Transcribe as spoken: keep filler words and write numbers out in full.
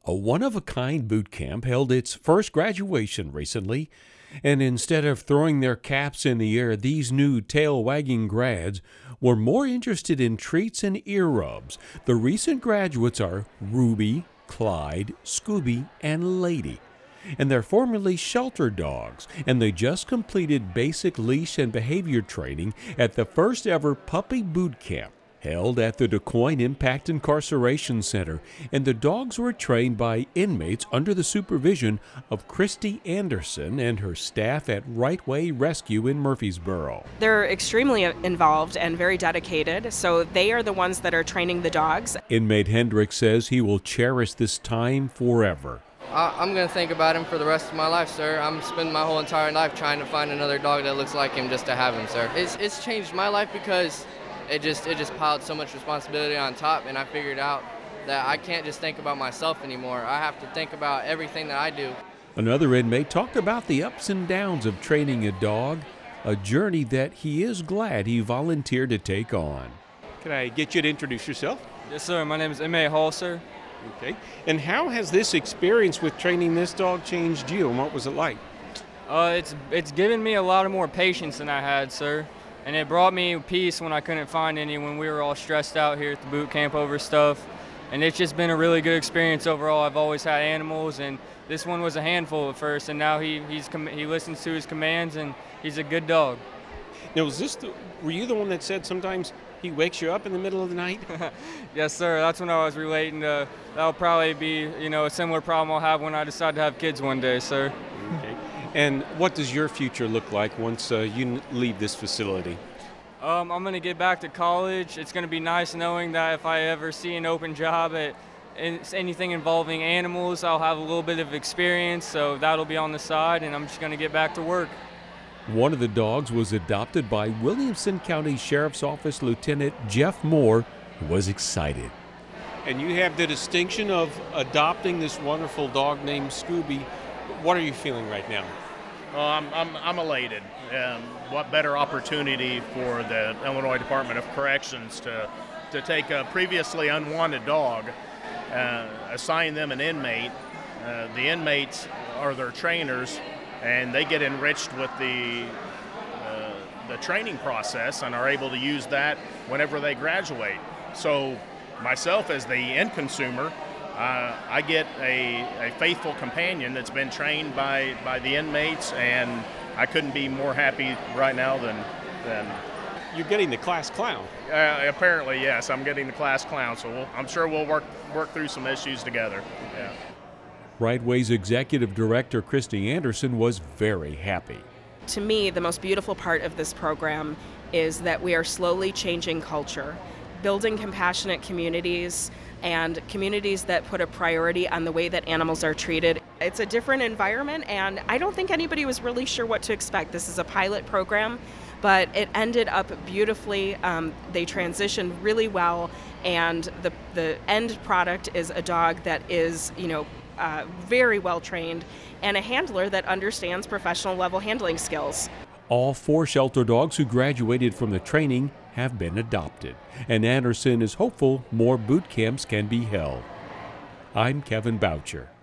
A one-of-a-kind boot camp held its first graduation recently, and instead of throwing their caps in the air, these new tail-wagging grads were more interested in treats and ear rubs. The recent graduates are Ruby, Clyde, Scooby, and Lady, and they're formerly shelter dogs, and they just completed basic leash and behavior training at the first-ever puppy boot camp held at the DuQuoin Impact Incarceration Center, and the dogs were trained by inmates under the supervision of Christy Anderson and her staff at Right Way Rescue in Murfreesboro. They're extremely involved and very dedicated, so they are the ones that are training the dogs. Inmate Hendricks says he will cherish this time forever. I'm going to think about him for the rest of my life, sir. I'm spending my whole entire life trying to find another dog that looks like him just to have him, sir. It's, it's changed my life because It just it just piled so much responsibility on top, and I figured out that I can't just think about myself anymore. I have to think about everything that I do. Another inmate talked about the ups and downs of training a dog, a journey that he is glad he volunteered to take on. Can I get you to introduce yourself? Yes, sir. My name is M A Hall, sir. Okay. And how has this experience with training this dog changed you, and what was it like? Uh, it's it's given me a lot of more patience than I had, sir. And it brought me peace when I couldn't find any, when we were all stressed out here at the boot camp over stuff. And it's just been a really good experience overall. I've always had animals, and this one was a handful at first, and now he he's he listens to his commands, and he's a good dog. Now, was this the, were you the one that said sometimes he wakes you up in the middle of the night? Yes, sir. That's when I was relating to. That'll probably be, you know, a similar problem I'll have when I decide to have kids one day, sir. Okay. And what does your future look like once uh, you leave this facility? Um, I'm going to get back to college. It's going to be nice knowing that if I ever see an open job at anything involving animals, I'll have a little bit of experience, so that'll be on the side, and I'm just going to get back to work. One of the dogs was adopted by Williamson County Sheriff's Office Lieutenant Jeff Moore, who was excited. And you have the distinction of adopting this wonderful dog named Scooby. What are you feeling right now? Oh, I'm, I'm, I'm elated. Um, what better opportunity for the Illinois Department of Corrections to, to take a previously unwanted dog, uh, assign them an inmate. Uh, the inmates are their trainers, and they get enriched with the, uh, the training process and are able to use that whenever they graduate. So myself as the end consumer, Uh, I get a, a faithful companion that's been trained by, by the inmates, and I couldn't be more happy right now than than. You're getting the class clown. Uh, apparently, yes, I'm getting the class clown, so we'll, I'm sure we'll work work through some issues together. Yeah. Right Way's Executive Director Christy Anderson was very happy. To me, the most beautiful part of this program is that we are slowly changing culture, building compassionate communities, and communities that put a priority on the way that animals are treated. It's a different environment, and I don't think anybody was really sure what to expect. This is a pilot program, but it ended up beautifully. Um, they transitioned really well, and the the end product is a dog that is, you know, uh, very well trained, and a handler that understands professional level handling skills. All four shelter dogs who graduated from the training have been adopted, and Anderson is hopeful more boot camps can be held. I'm Kevin Boucher.